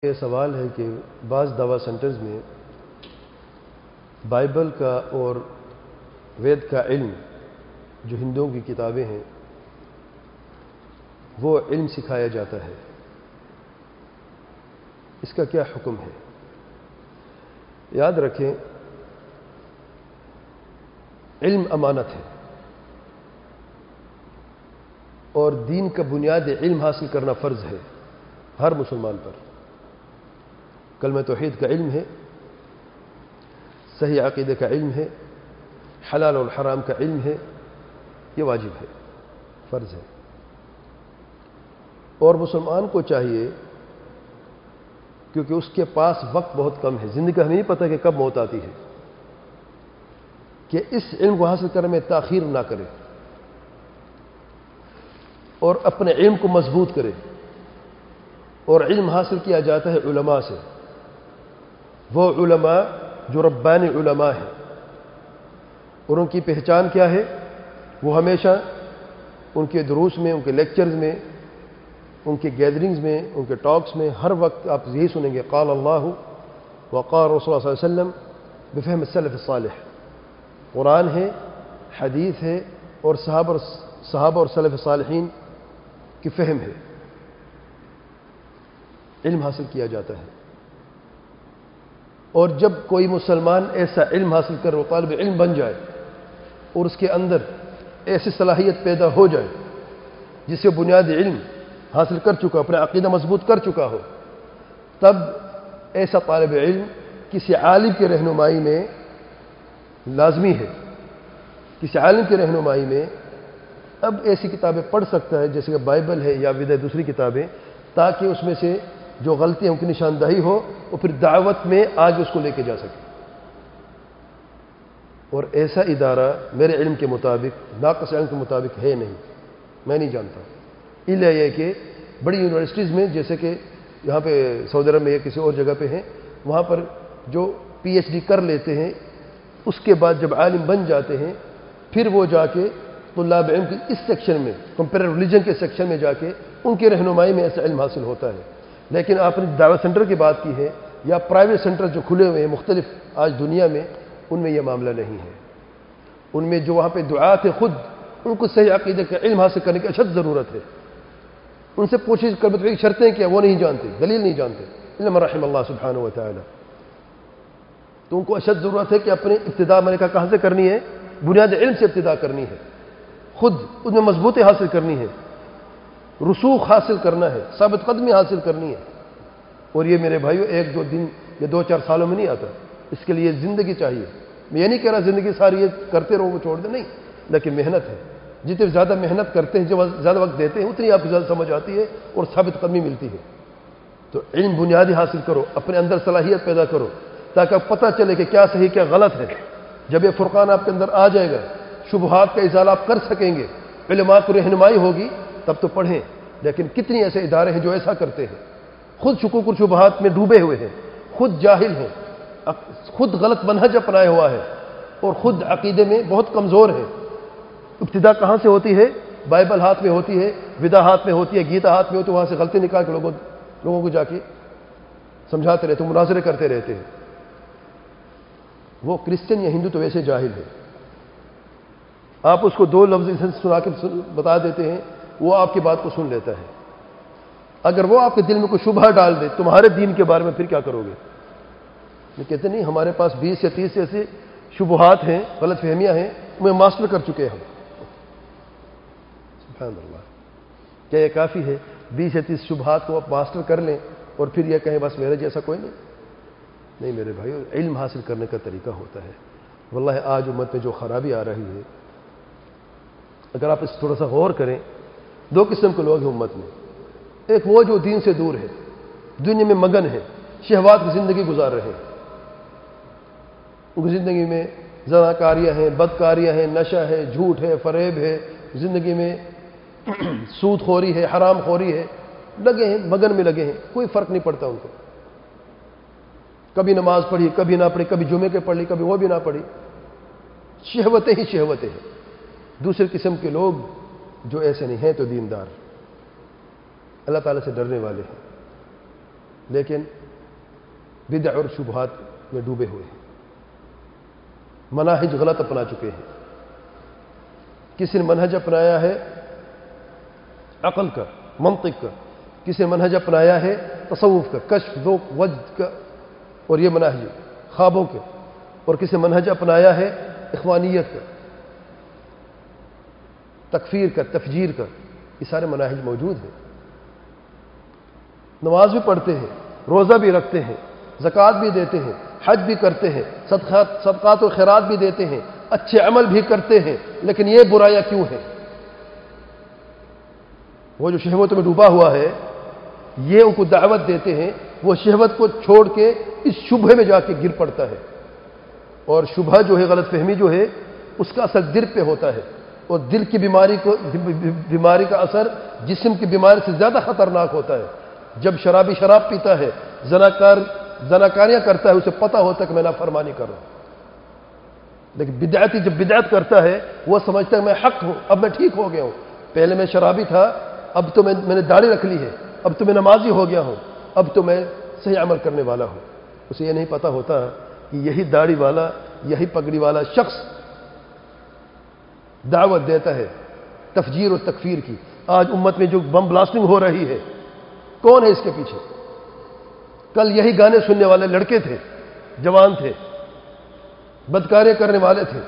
یہ سوال ہے کہ بعض دعویٰ سینٹرز میں بائبل کا اور وید کا علم جو ہندوؤں کی کتابیں ہیں وہ علم سکھایا جاتا ہے، اس کا کیا حکم ہے؟ یاد رکھیں، علم امانت ہے اور دین کا بنیاد علم حاصل کرنا فرض ہے ہر مسلمان پر۔ کلمہ توحید کا علم ہے، صحیح عقیدے کا علم ہے، حلال اور حرام کا علم ہے، یہ واجب ہے، فرض ہے۔ اور مسلمان کو چاہیے، کیونکہ اس کے پاس وقت بہت کم ہے، زندگی کا ہمیں نہیں پتہ کہ کب موت آتی ہے، کہ اس علم کو حاصل کرنے میں تاخیر نہ کرے اور اپنے علم کو مضبوط کرے۔ اور علم حاصل کیا جاتا ہے علماء سے، وہ علماء جو ربانی علماء ہیں، اور ان کی پہچان کیا ہے؟ وہ ہمیشہ ان کے دروس میں، ان کے لیکچرز میں، ان کے گیدرنگز میں، ان کے ٹاکس میں ہر وقت آپ یہی سنیں گے، قال اللہ وقال رسول اللہ صلی اللہ علیہ وسلم بفہم السلف الصالح۔ قرآن ہے، حدیث ہے، اور صحابہ اور سلف صالحین کی فہم ہے، علم حاصل کیا جاتا ہے۔ اور جب کوئی مسلمان ایسا علم حاصل کر وہ طالب علم بن جائے اور اس کے اندر ایسی صلاحیت پیدا ہو جائے جس سے بنیادی علم حاصل کر چکا، اپنا عقیدہ مضبوط کر چکا ہو، تب ایسا طالب علم کسی عالم کی رہنمائی میں لازمی ہے، کسی عالم کی رہنمائی میں اب ایسی کتابیں پڑھ سکتا ہے جیسے کہ بائبل ہے یا وید دوسری کتابیں، تاکہ اس میں سے جو غلطیاں ان کی نشاندہی ہو اور پھر دعوت میں آگے اس کو لے کے جا سکے۔ اور ایسا ادارہ میرے علم کے مطابق، ناقص علم کے مطابق ہے نہیں، میں نہیں جانتا۔ الا یہ کہ بڑی یونیورسٹیز میں، جیسے کہ یہاں پہ سعودی عرب میں یا کسی اور جگہ پہ ہیں، وہاں پر جو پی ایچ ڈی کر لیتے ہیں، اس کے بعد جب عالم بن جاتے ہیں، پھر وہ جا کے طلاب علم کے اس سیکشن میں، کمپیریٹو ریلیجن کے سیکشن میں جا کے ان کی رہنمائی میں ایسا علم حاصل ہوتا ہے۔ لیکن آپ نے دعوت سینٹر کی بات کی ہے یا پرائیویٹ سینٹر جو کھلے ہوئے ہیں مختلف آج دنیا میں، ان میں یہ معاملہ نہیں ہے۔ ان میں جو وہاں پہ دعات ہے، خود ان کو صحیح عقیدے کا علم حاصل کرنے کی اشد ضرورت ہے۔ ان سے پوچھیں کہ بتائیے شرطیں کیا، وہ نہیں جانتے، دلیل نہیں جانتے، الا من رحم اللہ سبحانہ و تعالی۔ تو ان کو اشد ضرورت ہے کہ اپنے ابتدا میں نے کہا کہاں سے کرنی ہے؟ بنیاد علم سے ابتدا کرنی ہے، خود ان میں مضبوطی حاصل کرنی ہے، رسوخ حاصل کرنا ہے، ثابت قدمی حاصل کرنی ہے۔ اور یہ میرے بھائیو ایک دو دن یا دو چار سالوں میں نہیں آتا، اس کے لیے زندگی چاہیے۔ میں یہ نہیں کہہ رہا زندگی ساری یہ کرتے رہو وہ چھوڑ دیں، نہیں، لیکن محنت ہے۔ جتنے زیادہ محنت کرتے ہیں، جب زیادہ وقت دیتے ہیں، اتنی آپ کو زیادہ سمجھ آتی ہے اور ثابت قدمی ملتی ہے۔ تو علم بنیادی حاصل کرو، اپنے اندر صلاحیت پیدا کرو، تاکہ آپ پتہ چلے کہ کیا صحیح کیا غلط ہے۔ جب یہ فرقان آپ کے اندر آ جائے گا، شبہات کا ازالہ آپ کر سکیں گے، علماء کو رہنمائی ہوگی، تب تو پڑھیں۔ لیکن کتنی ایسے ادارے ہیں جو ایسا کرتے ہیں، خود شکوک اور شبہات میں ڈوبے ہوئے ہیں، خود جاہل ہیں، خود غلط منہج اپنایا ہوا ہے، اور خود عقیدے میں بہت کمزور ہے۔ ابتدا کہاں سے ہوتی ہے؟ بائبل ہاتھ میں ہوتی ہے، ودا ہاتھ میں ہوتی ہے، گیتا ہاتھ میں ہوتی ہے، وہاں سے غلطی نکال کے لوگوں کو جا کے سمجھاتے رہتے ہیں، مناظرے کرتے رہتے ہیں۔ وہ کرسچن یا ہندو تو ویسے جاہل ہے، آپ اس کو دو لفظ سنا کے بتا دیتے ہیں، وہ آپ کی بات کو سن لیتا ہے۔ اگر وہ آپ کے دل میں کوئی شبہ ڈال دے تمہارے دین کے بارے میں، پھر کیا کرو گے؟ یہ کہتے نہیں، ہمارے پاس 20 یا 30 ایسے شبہات ہیں، غلط فہمیاں ہیں، انہیں ماسٹر کر چکے ہیں ہم۔ سبحان اللہ، کیا یہ کافی ہے 20 یا 30 شبہات کو آپ ماسٹر کر لیں اور پھر یہ کہیں بس میرے جیسا کوئی نہیں میرے بھائی، علم حاصل کرنے کا طریقہ ہوتا ہے۔ واللہ آج امت میں جو خرابی آ رہی ہے، اگر آپ اس تھوڑا سا غور کریں، دو قسم کے لوگ ہیں امت میں۔ ایک وہ جو دین سے دور ہے، دنیا میں مگن ہے، شہوات کی زندگی گزار رہے ہیں، ان کی زندگی میں زناکاریاں ہیں، بدکاریاں ہیں، نشہ ہے، جھوٹ ہے، فریب ہے، زندگی میں سود خوری ہے، حرام خوری ہے، لگے ہیں، مگن میں لگے ہیں، کوئی فرق نہیں پڑتا ان کو۔ کبھی نماز پڑھی، کبھی نہ پڑھی، کبھی جمعے کے پڑھ لی، کبھی وہ بھی نہ پڑھی، شہوتیں ہی شہوتیں ہیں۔ دوسرے قسم کے لوگ جو ایسے نہیں ہیں تو دیندار، اللہ تعالیٰ سے ڈرنے والے ہیں، لیکن بدع اور شبہات میں ڈوبے ہوئے ہیں، مناہج غلط اپنا چکے ہیں۔ کسی نے منہج اپنایا ہے عقل کا، منطق کا، کسی نے منہج اپنایا ہے تصوف کا، کشف، ذوق، وجد کا، اور یہ منہج خوابوں کے، اور کسی نے منہج اپنایا ہے اخوانیت کا، تکفیر کا، تفجیر کا۔ یہ سارے مناہج موجود ہیں۔ نماز بھی پڑھتے ہیں، روزہ بھی رکھتے ہیں، زکوٰۃ بھی دیتے ہیں، حج بھی کرتے ہیں، صدقات و خیرات بھی دیتے ہیں، اچھے عمل بھی کرتے ہیں، لیکن یہ برائیاں کیوں ہیں؟ وہ جو شہوت میں ڈوبا ہوا ہے، یہ ان کو دعوت دیتے ہیں، وہ شہوت کو چھوڑ کے اس شبہ میں جا کے گر پڑتا ہے، اور شبہ جو ہے، غلط فہمی جو ہے، اس کا اثر دل پہ ہوتا ہے، اور دل کی بیماری کا اثر جسم کی بیماری سے زیادہ خطرناک ہوتا ہے۔ جب شرابی شراب پیتا ہے، زناکاریاں کرتا ہے، اسے پتہ ہوتا ہے کہ میں نافرمانی کر رہا ہوں، لیکن بدعتی جب بدعت کرتا ہے، وہ سمجھتا ہے میں حق ہوں، اب میں ٹھیک ہو گیا ہوں، پہلے میں شرابی تھا، اب تو میں نے داڑھی رکھ لی ہے، اب تو میں نمازی ہو گیا ہوں، اب تو میں صحیح عمل کرنے والا ہوں۔ اسے یہ نہیں پتہ ہوتا کہ یہی داڑھی والا، یہی پگڑی والا شخص دعوت دیتا ہے تفجیر اور تکفیر کی۔ آج امت میں جو بم بلاسٹنگ ہو رہی ہے، کون ہے اس کے پیچھے؟ کل یہی گانے سننے والے لڑکے تھے، جوان تھے، بدکاریاں کرنے والے تھے،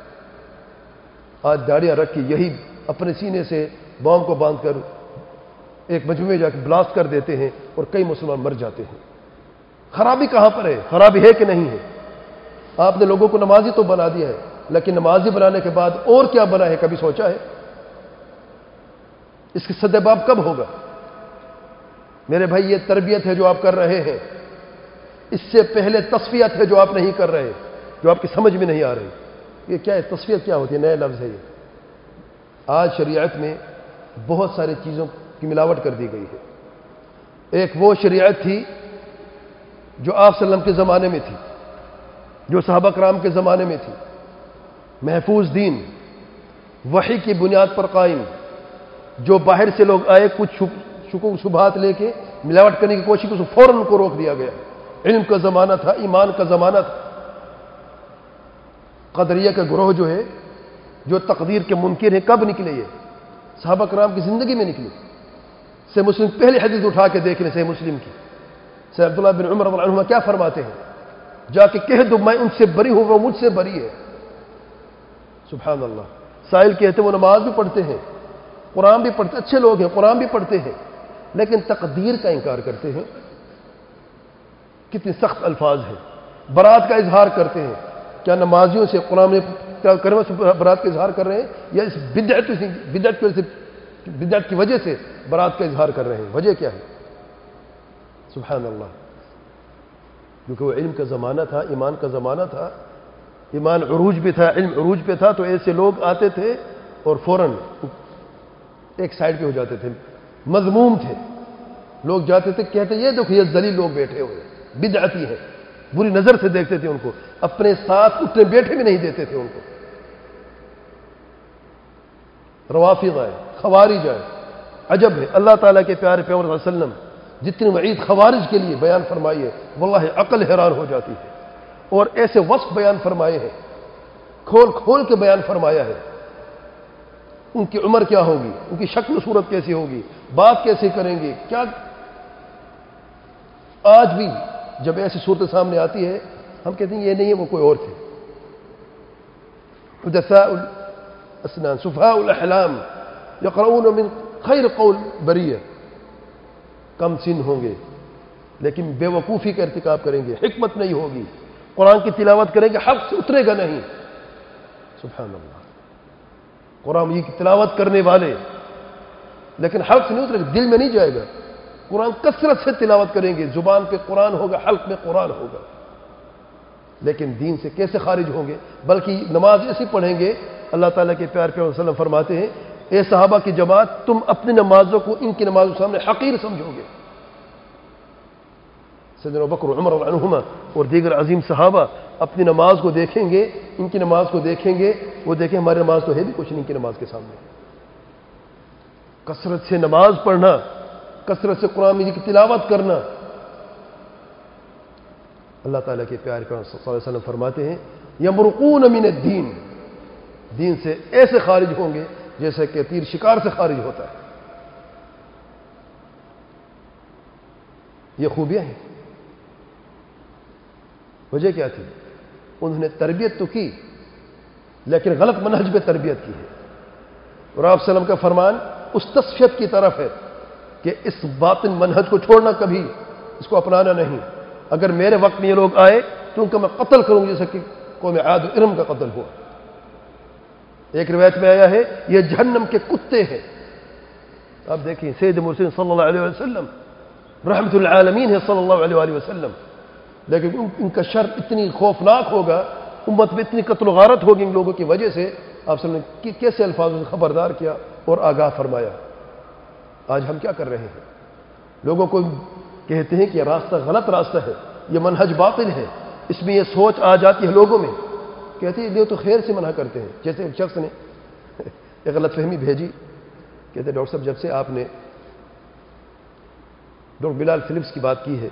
آج داڑیاں رکھ کے یہی اپنے سینے سے بام کو باندھ کر ایک مجموعے میں جا کے بلاسٹ کر دیتے ہیں، اور کئی مسلمان مر جاتے ہیں۔ خرابی کہاں پر ہے؟ خرابی ہے کہ نہیں ہے؟ آپ نے لوگوں کو نمازی تو بنا دیا ہے، لیکن نمازی بنانے کے بعد اور کیا بنا ہے، کبھی سوچا ہے؟ اس کی سدباب کب ہوگا؟ میرے بھائی، یہ تربیت ہے جو آپ کر رہے ہیں، اس سے پہلے تصفیت ہے جو آپ نہیں کر رہے، جو آپ کی سمجھ میں نہیں آ رہی۔ یہ کیا ہے؟ تصفیت کیا ہوتی ہے؟ نئے لفظ ہے یہ۔ آج شریعت میں بہت ساری چیزوں کی ملاوٹ کر دی گئی ہے۔ ایک وہ شریعت تھی جو آپ صلی اللہ علیہ وسلم کے زمانے میں تھی، جو صحابہ کرام کے زمانے میں تھی، محفوظ دین، وحی کی بنیاد پر قائم، جو باہر سے لوگ آئے کچھ شکوک شبہات لے کے ملاوٹ کرنے کی کوشش کی، اس کو فوراً ان کو روک دیا گیا۔ علم کا زمانہ تھا، ایمان کا زمانہ تھا۔ قدریہ کا گروہ جو ہے، جو تقدیر کے منکر ہیں، کب نکلے؟ یہ صحابہ کرام کی زندگی میں نکلے۔ صحیح مسلم پہلی حدیث اٹھا کے دیکھ لیں، صحیح مسلم کی، سید عبداللہ بن عمر رضی اللہ عنہما کیا فرماتے ہیں؟ جا کے کہہ دو میں ان سے بری ہوں، وہ مجھ سے بری ہے۔ سبحان اللہ۔ سائل کہتے ہیں وہ نماز بھی پڑھتے ہیں، قرآن بھی پڑھتے، اچھے لوگ ہیں، قرآن بھی پڑھتے ہیں، لیکن تقدیر کا انکار کرتے ہیں۔ کتنے سخت الفاظ ہیں۔ برات کا اظہار کرتے ہیں۔ کیا نمازیوں سے قرآن میں کرنے سے برات کا اظہار کر رہے ہیں، یا اس بدعت کی وجہ سے برات کا اظہار کر رہے ہیں؟ وجہ کیا ہے؟ سبحان اللہ۔ کیونکہ وہ علم کا زمانہ تھا، ایمان کا زمانہ تھا، ایمان عروج پہ تھا، علم عروج پہ تھا، تو ایسے لوگ آتے تھے اور فوراً ایک سائڈ پہ ہو جاتے تھے، مذموم تھے۔ لوگ جاتے تھے، کہتے یہ دیکھو یہ ذلیل لوگ بیٹھے ہوئے، بدعتی ہے، بری نظر سے دیکھتے تھے ان کو، اپنے ساتھ اٹھنے بیٹھے بھی نہیں دیتے تھے ان کو۔ روافض آئے، خوارج آئے، عجب ہے، اللہ تعالیٰ کے پیارے پیغمبر صلی اللہ علیہ وسلم جتنی وعید خوارج کے لیے بیان فرمائی ہے، واللہ عقل حیران ہو جاتی ہے، اور ایسے وصف بیان فرمائے ہیں، کھول کھول کے بیان فرمایا ہے۔ ان کی عمر کیا ہوگی، ان کی شکل و صورت کیسی ہوگی، بات کیسے کریں گے، کیا۔ آج بھی جب ایسی صورت سامنے آتی ہے، ہم کہتے ہیں یہ نہیں ہے، وہ کوئی اور تھے۔ حدثاء الاسنان، سفہاء الاحلام، یقرؤون من خیر قول بریہ، کم سن ہوں گے لیکن بے وقوفی کا ارتکاب کریں گے، حکمت نہیں ہوگی، قرآن کی تلاوت کریں گے، حق سے اترے گا نہیں۔ سبحان اللہ۔ قرآن کی تلاوت کرنے والے، لیکن حلق سے نہیں اترے گا، دل میں نہیں جائے گا۔ قرآن کثرت سے تلاوت کریں گے، زبان پہ قرآن ہوگا، حلق میں قرآن ہوگا، لیکن دین سے کیسے خارج ہوں گے؟ بلکہ نماز ایسی پڑھیں گے، اللہ تعالیٰ کے پیارے پیغمبر صلی اللہ علیہ وسلم فرماتے ہیں، اے صحابہ کی جماعت، تم اپنی نمازوں کو ان کی نمازوں کے سامنے حقیر سمجھو گے۔ سیدنا ابوبکر عمر رضی اللہ عنہما اور دیگر عظیم صحابہ اپنی نماز کو دیکھیں گے، ان کی نماز کو دیکھیں گے، وہ دیکھیں ہماری نماز تو ہے بھی کچھ نہیں ان کی نماز کے سامنے۔ کثرت سے نماز پڑھنا، کثرت سے قرآن مجید کی تلاوت کرنا، اللہ تعالیٰ کے پیارے پیغمبر صلی اللہ علیہ وسلم فرماتے ہیں یمرقون من الدین، دین سے ایسے خارج ہوں گے جیسے کہ تیر شکار سے خارج ہوتا ہے۔ یہ خوبیاں ہیں۔ وجہ کیا تھی؟ انہوں نے تربیت تو کی لیکن غلط منہج پہ تربیت کی ہے، اور آپ صلی اللہ علیہ وسلم کا فرمان اس تصفیت کی طرف ہے کہ اس باطن منہج کو چھوڑنا، کبھی اس کو اپنانا نہیں۔ اگر میرے وقت میں یہ لوگ آئے تو ان کا میں قتل کروں جیسا کہ قوم عاد و ارم کا قتل ہوا۔ ایک روایت میں آیا ہے یہ جہنم کے کتے ہیں۔ آپ دیکھیں سید مرسل صلی اللہ علیہ وسلم رحمت العالمین ہے صلی اللہ علیہ وآلہ وسلم، لیکن ان کا شر اتنی خوفناک ہوگا، امت میں اتنی قتل و غارت ہوگی ان لوگوں کی وجہ سے۔ آپ صلی اللہ علیہ وسلم نے کیسے الفاظوں سے خبردار کیا اور آگاہ فرمایا۔ آج ہم کیا کر رہے ہیں؟ لوگوں کو کہتے ہیں کہ یہ راستہ غلط راستہ ہے، یہ منہج باطل ہے، اس میں یہ سوچ آ جاتی ہے لوگوں میں، کہتے ہیں یہ تو خیر سے منع کرتے ہیں۔ جیسے ایک شخص نے ایک غلط فہمی بھیجی، کہتے ہیں ڈاکٹر صاحب جب سے آپ نے ڈاکٹر بلال فلپس کی بات کی ہے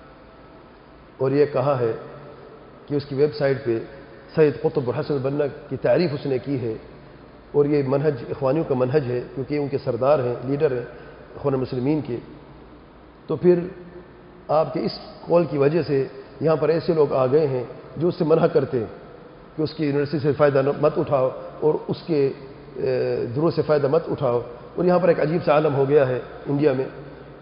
اور یہ کہا ہے کہ اس کی ویب سائٹ پہ سید قطب حسن بننا کی تعریف اس نے کی ہے، اور یہ منہج اخوانیوں کا منہج ہے کیونکہ ان کے سردار ہیں، لیڈر ہیں اخوان المسلمین کے، تو پھر آپ کے اس قول کی وجہ سے یہاں پر ایسے لوگ آ گئے ہیں جو اس سے منع کرتے ہیں کہ اس کی یونیورسٹی سے فائدہ مت اٹھاؤ اور اس کے دروس سے فائدہ مت اٹھاؤ۔ اور یہاں پر ایک عجیب سا عالم ہو گیا ہے انڈیا میں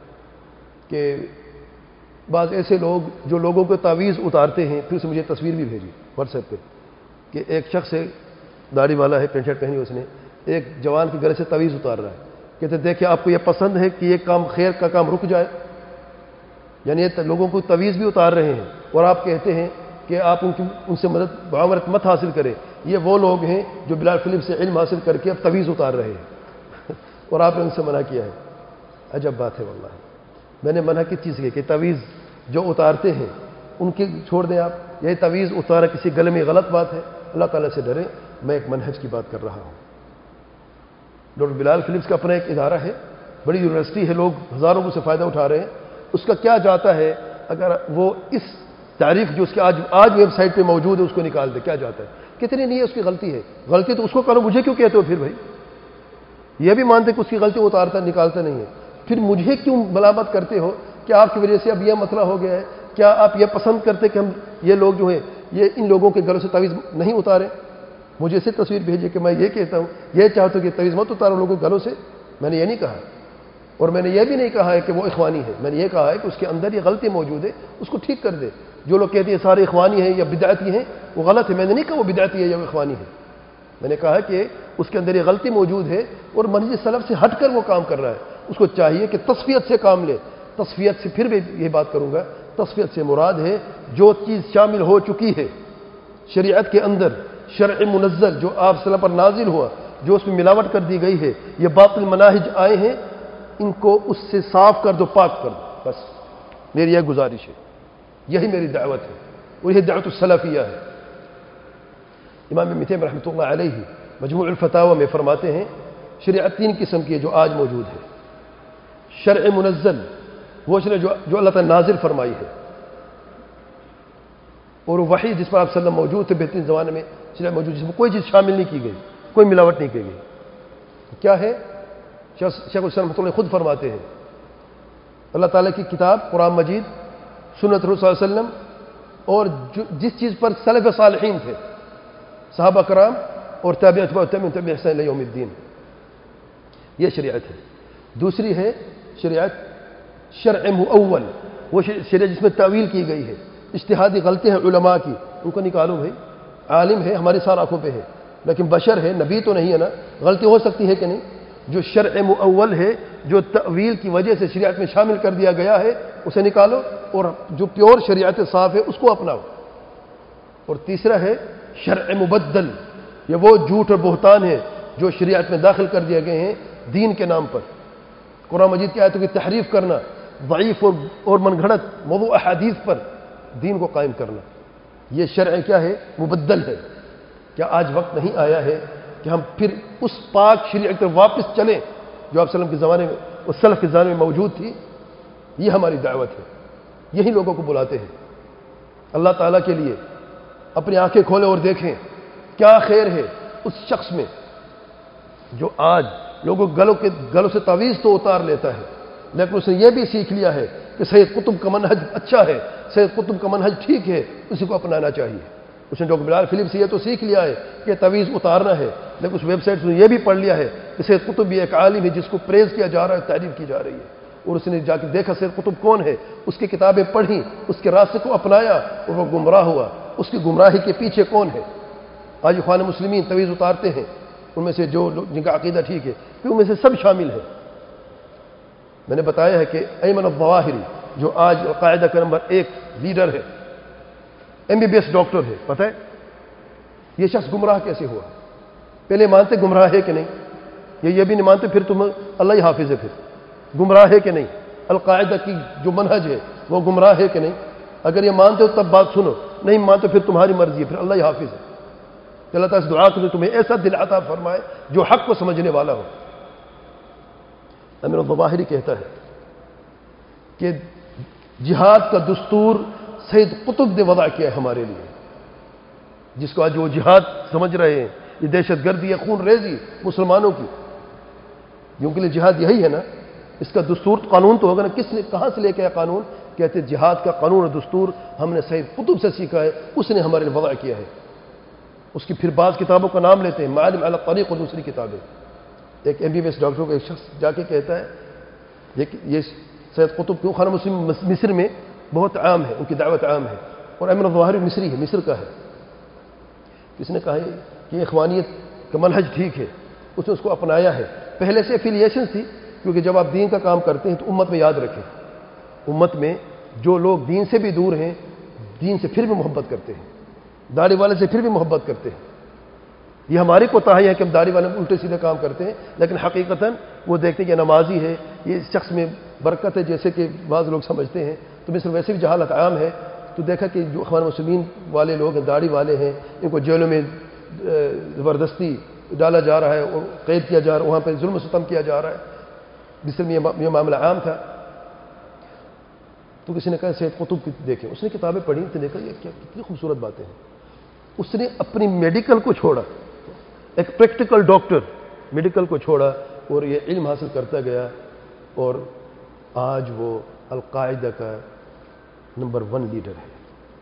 کہ بعض ایسے لوگ جو لوگوں کو تعویذ اتارتے ہیں، پھر سے مجھے تصویر بھی بھیجی واٹس ایپ پہ کہ ایک شخص ہے، داڑھی والا ہے، پینٹ شرٹ پہنی اس نے، ایک جوان کے گلے سے تعویذ اتار رہا ہے، کہتے دیکھیں آپ کو یہ پسند ہے کہ یہ کام خیر کا کام رک جائے؟ یعنی یہ لوگوں کو تعویذ بھی اتار رہے ہیں اور آپ کہتے ہیں کہ آپ ان سے مدد معاونت مت حاصل کریں۔ یہ وہ لوگ ہیں جو بلال فلپس سے علم حاصل کر کے اب تعویذ اتار رہے ہیں اور آپ نے ان سے منع کیا ہے۔ عجب بات ہے واللہ۔ میں نے منع کس چیز کی کہ تعویذ جو اتارتے ہیں ان کے چھوڑ دیں آپ، یہ تعویذ اتارا کسی گلے میں غلط بات ہے، اللہ تعالیٰ سے ڈریں۔ میں ایک منہج کی بات کر رہا ہوں۔ ڈاکٹر بلال فلپس کا اپنا ایک ادارہ ہے، بڑی یونیورسٹی ہے، لوگ ہزاروں کو سے فائدہ اٹھا رہے ہیں۔ اس کا کیا جاتا ہے اگر وہ اس تعریف جو اس کے آج ویب سائٹ پہ موجود ہے اس کو نکال دے؟ کیا جاتا ہے؟ کتنی نہیں ہے اس کی غلطی ہے، غلطی تو اس کو کرو، مجھے کیوں کہتے ہو؟ پھر بھائی یہ بھی مانتے کہ اس کی غلطی اتارتا نکالتا نہیں ہے، پھر مجھے کیوں ملامت کرتے ہو کہ آپ کی وجہ سے اب یہ مسئلہ ہو گیا ہے؟ کیا آپ یہ پسند کرتے کہ ہم یہ لوگ جو ہیں یہ ان لوگوں کے گلوں سے تعویذ نہیں اتاریں؟ مجھے سے تصویر بھیجیے کہ میں یہ کہتا ہوں، یہ چاہتا ہوں کہ تعویذ مت اتارو لوگوں کے گلوں سے۔ میں نے یہ نہیں کہا، اور میں نے یہ بھی نہیں کہا ہے کہ وہ اخوانی ہے، میں نے یہ کہا ہے کہ اس کے اندر یہ غلطی موجود ہے، اس کو ٹھیک کر دے۔ جو لوگ کہتے ہیں سارے اخوانی ہیں یا بدعتی ہیں، وہ غلط ہے۔ میں نے نہیں کہا وہ بدعتی ہے یا وہ اخوانی ہے، میں نے کہا کہ اس کے اندر یہ غلطی موجود ہے اور منہج سلف سے ہٹ کر وہ کام کر رہا ہے۔ اس کو چاہیے کہ تصفیت سے کام لے۔ تصفیت سے پھر بھی یہ بات کروں گا، تصفیت سے مراد ہے جو چیز شامل ہو چکی ہے شریعت کے اندر، شرع منزل جو آپ صلی اللہ علیہ وسلم پر نازل ہوا، جو اس میں ملاوٹ کر دی گئی ہے، یہ باطل مناہج آئے ہیں، ان کو اس سے صاف کر دو، پاک کر دو، بس میری یہ گزارش ہے، یہی میری دعوت ہے، اور یہ دعوت السلفیہ ہے۔ امام ابن تیمیہ رحمۃ اللہ علیہ مجموع الفتاوی میں فرماتے ہیں شریعت تین قسم کی ہے جو آج موجود ہے۔ شرع منزل، وہ شرع جو اللہ تعالیٰ نازل فرمائی ہے، اور وحی جس پر آپ صلی اللہ علیہ وسلم موجود تھے بہترین زمانے میں، شرع موجود جس میں کوئی چیز شامل نہیں کی گئی، کوئی ملاوٹ نہیں کی گئی۔ کیا ہے؟ شیخ الاسلام رحمۃ اللہ خود فرماتے ہیں اللہ تعالیٰ کی کتاب قرآن مجید، سنت رسول صلی اللہ علیہ وسلم، اور جس چیز پر سلف صالحین تھے، صحابہ کرام اور تابعین تابعین احسان الی یوم الدین، یہ شریعت ہے۔ دوسری ہے شریعت شرع مؤول، وہ شریعت جس میں تعویل کی گئی ہے، اجتہادی غلطی ہیں علماء کی، ان کو نکالو بھائی، عالم ہے ہماری سارے آنکھوں پہ ہے لیکن بشر ہے، نبی تو نہیں ہے نا، غلطی ہو سکتی ہے کہ نہیں؟ جو شرع مؤول ہے، جو تعویل کی وجہ سے شریعت میں شامل کر دیا گیا ہے، اسے نکالو، اور جو پیور شریعت صاف ہے اس کو اپناؤ۔ اور تیسرا ہے شرع مبدل، یہ وہ جھوٹ اور بہتان ہے جو شریعت میں داخل کر دیے گئے ہیں دین کے نام پر، قرآن مجید کی آیتوں کی تحریف کرنا، ضعیف اور من گھڑت موضوع احادیث پر دین کو قائم کرنا، یہ شرع کیا ہے؟ مبدل ہے۔ کیا آج وقت نہیں آیا ہے کہ ہم پھر اس پاک شریعت پر واپس چلیں جو آپ صلی اللہ علیہ وسلم کے زمانے میں اور سلف کے زمانے میں موجود تھی؟ یہ ہماری دعوت ہے، یہی لوگوں کو بلاتے ہیں۔ اللہ تعالیٰ کے لیے اپنی آنکھیں کھولیں اور دیکھیں کیا خیر ہے اس شخص میں جو آج لوگوں گلوں سے تعویذ تو اتار لیتا ہے، لیکن اس نے یہ بھی سیکھ لیا ہے کہ سید قطب کا منہج اچھا ہے، سید قطب کا منہج ٹھیک ہے، اسی کو اپنانا چاہیے۔ اس نے ڈاکٹر بلال فلپ سے یہ تو سیکھ لیا ہے کہ تعویذ اتارنا ہے، لیکن اس ویب سائٹ سے یہ بھی پڑھ لیا ہے کہ سید قطب بھی ایک عالم ہے جس کو پریز کیا جا رہا ہے، تعریف کی جا رہی ہے، اور اس نے جا کے دیکھا سید قطب کون ہے، اس کی کتابیں پڑھی، اس کے راستے کو اپنایا اور وہ گمراہ ہوا۔ اس کی گمراہی کے پیچھے کون ہے؟ آج اخوان مسلمین تعویذ اتارتے ہیں، ان میں سے جن کا عقیدہ ٹھیک ہے کہ ان میں سے سب شامل ہیں۔ میں نے بتایا ہے کہ ایمن الظواہری جو آج القاعدہ کا نمبر 1 لیڈر ہے، MBBS ڈاکٹر ہے، پتہ ہے یہ شخص گمراہ کیسے ہوا؟ پہلے مانتے گمراہ ہے کہ نہیں؟ یہ بھی نہیں مانتے، پھر تم اللہ ہی حافظ ہے، پھر گمراہ ہے کہ نہیں؟ القاعدہ کی جو منہج ہے وہ گمراہ ہے کہ نہیں؟ اگر یہ مانتے ہو تب بات سنو، نہیں مانتے پھر تمہاری مرضی ہے، پھر اللہ ہی حافظ ہے۔ کہ اللہ تعالیٰ سے دعا کرے تمہیں ایسا دل عطا فرمائے جو حق کو سمجھنے والا ہو۔ امیر الظواہری کہتا ہے کہ جہاد کا دستور سید قطب نے وضع کیا ہے ہمارے لیے، جس کو آج وہ جہاد سمجھ رہے ہیں، یہ دہشت گردی ہے، خون ریزی مسلمانوں کی، ان کے لیے جہاد یہی ہے نا، اس کا دستور قانون تو ہوگا نا، کس نے کہاں سے لے کے آیا قانون؟ کہتے جہاد کا قانون اور دستور ہم نے سید قطب سے سیکھا ہے، اس نے ہمارے لیے وضع کیا ہے۔ اس کی پھر بعض کتابوں کا نام لیتے ہیں، معالم علی الطریق اور دوسری کتابیں۔ ایک MBBS ڈاکٹر کو ایک شخص جا کے کہتا ہے یہ سید قطب کیوں خانہ مسلم مصر میں بہت عام ہے، ان کی دعوت عام ہے، اور ایمن الظواہری مصری ہے، مصر کا ہے۔ کس نے کہا ہے کہ اخوانیت کا منہج ٹھیک ہے، اس نے اس کو اپنایا ہے۔ پہلے سے افیلیشن تھی، کیونکہ جب آپ دین کا کام کرتے ہیں تو امت میں یاد رکھیں، امت میں جو لوگ دین سے بھی دور ہیں، دین سے پھر بھی محبت کرتے ہیں، داڑھی والے سے پھر بھی محبت کرتے ہیں۔ یہ ہماری کوتاہی ہے کہ ہم داڑھی والے الٹے سیدھے کام کرتے ہیں، لیکن حقیقتاً وہ دیکھتے ہیں کہ نمازی ہے، یہ اس شخص میں برکت ہے، جیسے کہ بعض لوگ سمجھتے ہیں۔ تو مصر ویسے بھی جہالت عام ہے، تو دیکھا کہ جو اخوان مسلمین والے لوگ ہیں، داڑھی والے ہیں، ان کو جیلوں میں زبردستی ڈالا جا رہا ہے اور قید کیا جا رہا ہے، وہاں پہ ظلم و ستم کیا جا رہا ہے۔ مصر میں یہ معاملہ عام تھا۔ تو کسی نے کہا سید قطب کی دیکھیں، اس نے کتابیں پڑھی تو دیکھا یہ کیا کتنی خوبصورت باتیں ہیں۔ اس نے اپنی میڈیکل کو چھوڑا، ایک پریکٹیکل ڈاکٹر میڈیکل کو چھوڑا اور یہ علم حاصل کرتا گیا، اور آج وہ القاعدہ کا نمبر 1 لیڈر ہے۔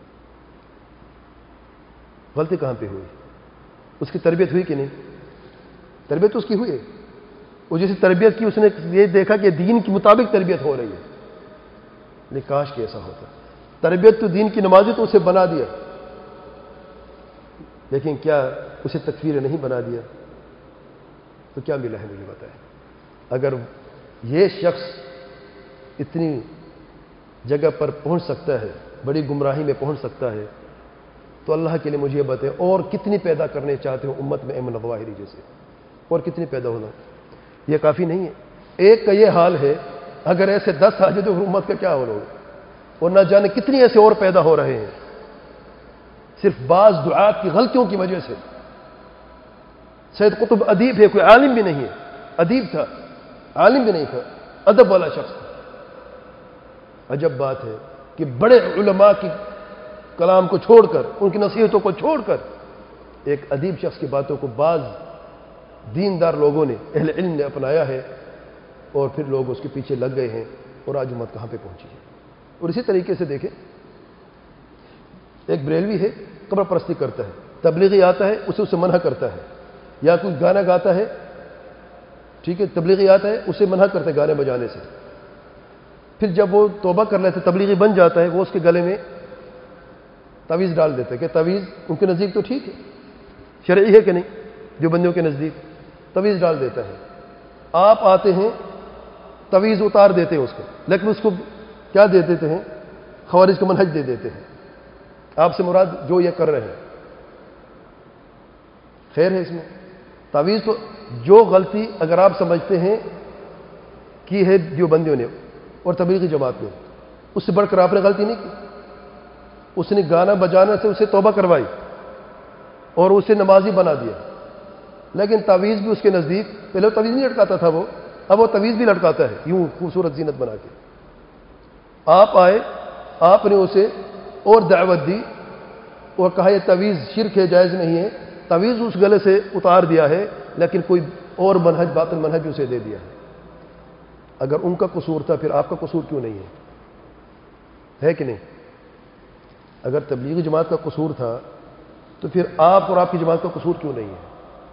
غلطی کہاں پہ ہوئی؟ اس کی تربیت ہوئی کہ نہیں؟ تربیت اس کی ہوئی ہے، وہ جیسے تربیت کی اس نے یہ دیکھا کہ دین کے مطابق تربیت ہو رہی ہے، لیکن کاش کہ ایسا ہوتا۔ تربیت تو دین کی نمازی تو اسے بنا دیا، لیکن کیا اسے تکفیر نہیں بنا دیا؟ تو کیا ملا ہے مجھے بتائیں؟ اگر یہ شخص اتنی جگہ پر پہنچ سکتا ہے، بڑی گمراہی میں پہنچ سکتا ہے، تو اللہ کے لیے مجھے بتائیں اور کتنی پیدا کرنے چاہتے ہو امت میں ایمن الظواہری جیسے، اور کتنی پیدا ہونا؟ یہ کافی نہیں ہے۔ ایک کا یہ حال ہے، اگر ایسے 10 آ جائے تو امت کا کیا حال ہوگا؟ اور نہ جانے کتنی ایسے اور پیدا ہو رہے ہیں، صرف بعض دعات کی غلطیوں کی وجہ سے۔ سید قطب ادیب ہے، کوئی عالم بھی نہیں ہے، ادیب تھا، عالم بھی نہیں تھا، ادب والا شخص تھا۔ عجب بات ہے کہ بڑے علماء کی کلام کو چھوڑ کر، ان کی نصیحتوں کو چھوڑ کر، ایک ادیب شخص کی باتوں کو بعض دیندار لوگوں نے، اہل علم نے اپنایا ہے، اور پھر لوگ اس کے پیچھے لگ گئے ہیں، اور آج امت کہاں پہ پہنچی ہے۔ اور اسی طریقے سے دیکھیں، ایک بریلوی ہے، قبر پرستی کرتا ہے، تبلیغی آتا ہے اسے منع کرتا ہے، یا کوئی گانا گاتا ہے، ٹھیک ہے، تبلیغی آتا ہے اسے منع کرتا ہے گانے بجانے سے۔ پھر جب وہ توبہ کر لیتے، تبلیغی بن جاتا ہے، وہ اس کے گلے میں تعویذ ڈال دیتے کہ تعویذ ان کے نزدیک تو ٹھیک ہے، شرعی ہے کہ نہیں، جو بندیوں کے نزدیک تعویذ ڈال دیتا ہے۔ آپ آتے ہیں تعویذ اتار دیتے ہیں اس کو، لیکن اس کو کیا دے دیتے ہیں؟ خوارج کا منہج دے دیتے ہیں۔ آپ سے مراد جو یہ کر رہے ہیں، خیر ہے اس میں تعویذ تو جو غلطی اگر آپ سمجھتے ہیں کی ہے جو بندیوں نے اور تبلیغی جماعت نے، اس سے بڑھ کر آپ نے غلطی نہیں کی۔ اس نے گانا بجانا سے اسے توبہ کروائی اور اسے نمازی بنا دیا، لیکن تعویذ بھی اس کے نزدیک، پہلے تعویذ نہیں لٹکاتا تھا وہ، اب وہ تعویذ بھی لٹکاتا ہے یوں خوبصورت زینت بنا کے۔ آپ آئے، آپ نے اسے اور دعوت دی اور کہا یہ تویز شرک ہے، جائز نہیں ہے، تویز اس گلے سے اتار دیا ہے، لیکن کوئی اور منہج، باطل منہج اسے دے دیا ہے۔ اگر ان کا قصور تھا پھر آپ کا قصور کیوں نہیں ہے کہ نہیں؟ اگر تبلیغی جماعت کا قصور تھا تو پھر آپ اور آپ کی جماعت کا قصور کیوں نہیں ہے؟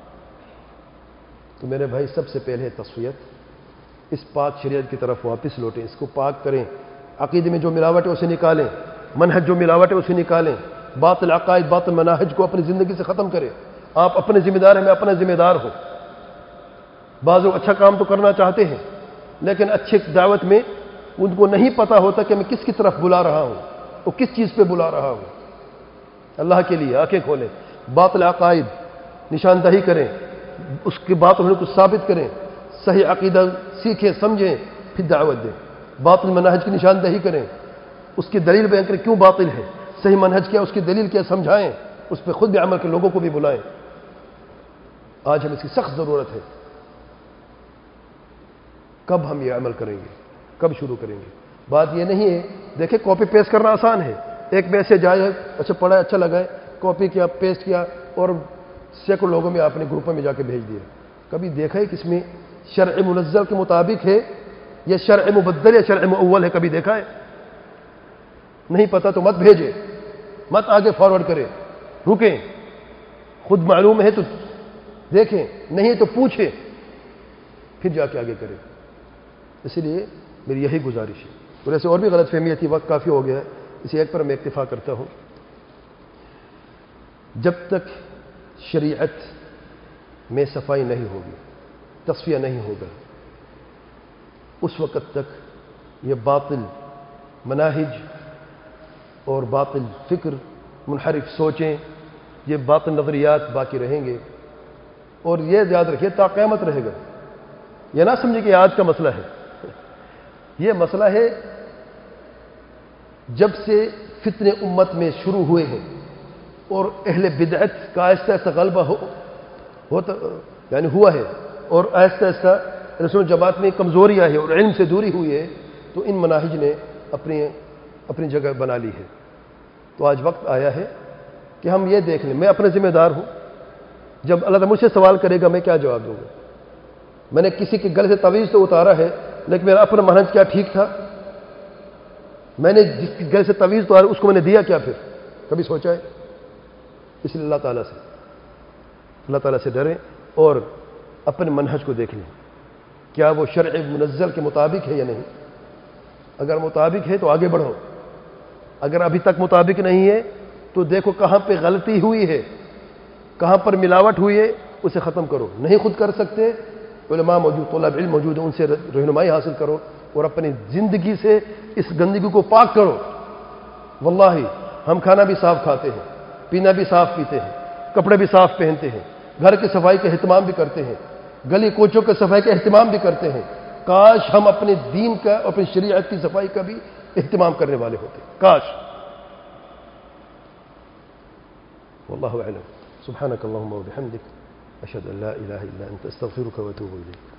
تو میرے بھائی سب سے پہلے تصفیت، اس پاک شریعت کی طرف واپس لوٹیں، اس کو پاک کریں، عقیدے میں جو ملاوٹ ہے اسے نکالیں، منہج جو ملاوٹ ہے اسے نکالیں، باطل عقائد، باطل مناہج کو اپنی زندگی سے ختم کریں۔ آپ اپنے ذمہ دار ہیں، میں اپنا ذمہ دار ہوں۔ بعض لوگ اچھا کام تو کرنا چاہتے ہیں لیکن اچھی دعوت میں ان کو نہیں پتا ہوتا کہ میں کس کی طرف بلا رہا ہوں اور کس چیز پہ بلا رہا ہوں۔ اللہ کے لیے آنکھیں کھولیں، باطل عقائد نشاندہی کریں، اس کے بات انہیں کچھ ثابت کریں، صحیح عقیدہ سیکھیں، سمجھیں، پھر دعوت دیں۔ باطل منہج کی نشاندہی کریں، اس کی دلیل بیان کریں کیوں باطل ہے، صحیح منہج کیا، اس کی دلیل کیا، سمجھائیں، اس پہ خود بھی عمل کے لوگوں کو بھی بلائیں۔ آج ہم اس کی سخت ضرورت ہے۔ کب ہم یہ عمل کریں گے؟ کب شروع کریں گے؟ بات یہ نہیں ہے، دیکھیں کاپی پیسٹ کرنا آسان ہے، ایک میسج آیا، اچھا پڑھا، اچھا لگا ہے، کاپی کیا، پیسٹ کیا اور سینکڑوں لوگوں میں اپنے گروپوں میں جا کے بھیج دیا۔ کبھی دیکھا ہے کہ اس میں شرع منزل کے مطابق ہے یا شرع مبدل یا شرع مؤول ہے؟ کبھی دیکھا ہے؟ نہیں پتا تو مت بھیجے، مت آگے فارورڈ کرے، رکیں، خود معلوم ہے تو دیکھیں، نہیں تو پوچھیں، پھر جا کے آگے کریں۔ اسی لیے میری یہی گزارش ہے۔ اور ایسے اور بھی غلط فہمیاں تھی، وقت کافی ہو گیا ہے، اسی ایک پر میں اکتفا کرتا ہوں۔ جب تک شریعت میں صفائی نہیں ہوگی، تصفیہ نہیں ہوگا، اس وقت تک یہ باطل مناہج اور باطل فکر، منحرف سوچیں، یہ باطل نظریات باقی رہیں گے۔ اور یہ یاد رکھیے تا قیامت رہے گا۔ یہ نہ سمجھے کہ آج کا مسئلہ ہے، یہ مسئلہ ہے جب سے فتنے امت میں شروع ہوئے ہیں اور اہل بدعت کا آہستہ آہستہ غلبہ ہوا ہے، اور آہستہ آہستہ رسول جماعت میں کمزوری آئی ہے اور علم سے دوری ہوئی ہے، تو ان مناہج نے اپنی جگہ بنا لی ہے۔ تو آج وقت آیا ہے کہ ہم یہ دیکھ لیں، میں اپنا ذمہ دار ہوں۔ جب اللہ تعالیٰ مجھ سے سوال کرے گا میں کیا جواب دوں گا؟ میں نے کسی کے گلے سے تویز تو اتارا ہے، لیکن میرا اپنا منہج کیا ٹھیک تھا؟ میں نے جس کے گلے سے تویز اتارا اس کو میں نے دیا کیا؟ پھر کبھی سوچا ہے؟ اس لیے اللہ تعالیٰ سے ڈریں اور اپنے منہج کو دیکھ لیں، کیا وہ شرع منزل کے مطابق ہے یا نہیں؟ اگر مطابق ہے تو آگے بڑھو، اگر ابھی تک مطابق نہیں ہے تو دیکھو کہاں پہ غلطی ہوئی ہے، کہاں پر ملاوٹ ہوئی ہے، اسے ختم کرو۔ نہیں خود کر سکتے، علماء موجود، طلاب علم موجود ہیں، ان سے رہنمائی حاصل کرو اور اپنی زندگی سے اس گندگی کو پاک کرو۔ واللہ ہم کھانا بھی صاف کھاتے ہیں، پینا بھی صاف پیتے ہیں، کپڑے بھی صاف پہنتے ہیں، گھر کی صفائی کا اہتمام بھی کرتے ہیں، گلی کوچوں کے صفائی کا اہتمام بھی کرتے ہیں۔ کاش ہم اپنے دین کا، اپنی شریعت کی صفائی کا بھی اہتمام کرنے والے ہوتے، کاش۔ واللہ اعلم۔ سبحانک اللہم و بحمدک، اشہد ان لا الہ الا انت، استغفرک و اتوب الیک۔